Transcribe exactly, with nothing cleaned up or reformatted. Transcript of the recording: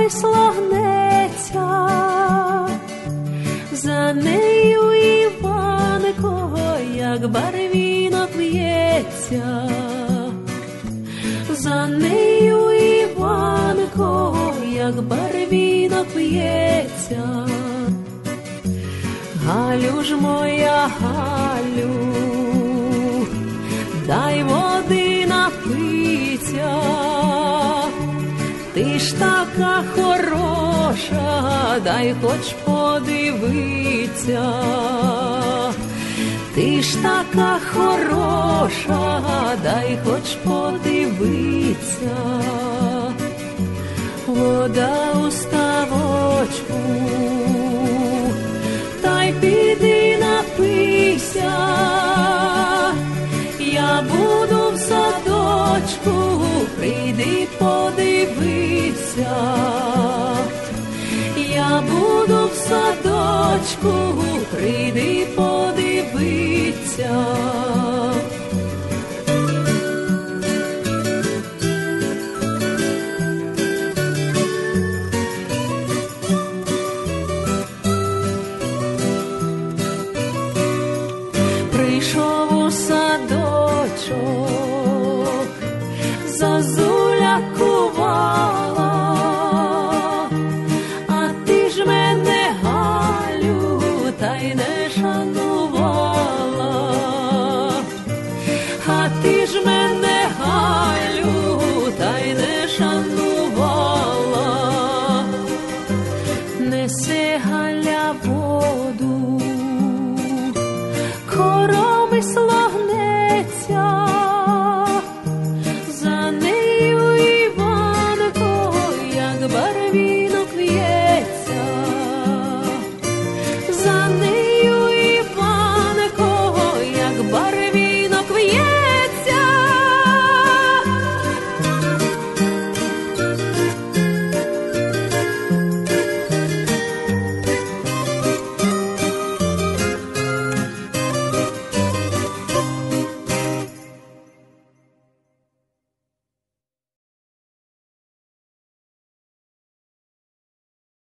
весело гнеться, за нею Іванко, як барвінок в'ється, за нею Іванко, як барвінок в'ється. Галю ж моя, Галю, дай води напиться, ти ж така хороша, дай хоч подивиться. Ти ж така хороша, дай хоч подивиться. Вода у ставочку, та й піди напийся, я буду в садочку, прийди подивися. Я буду в садочку, прийди подивися. Прийшов у садочок, зозуля кувала,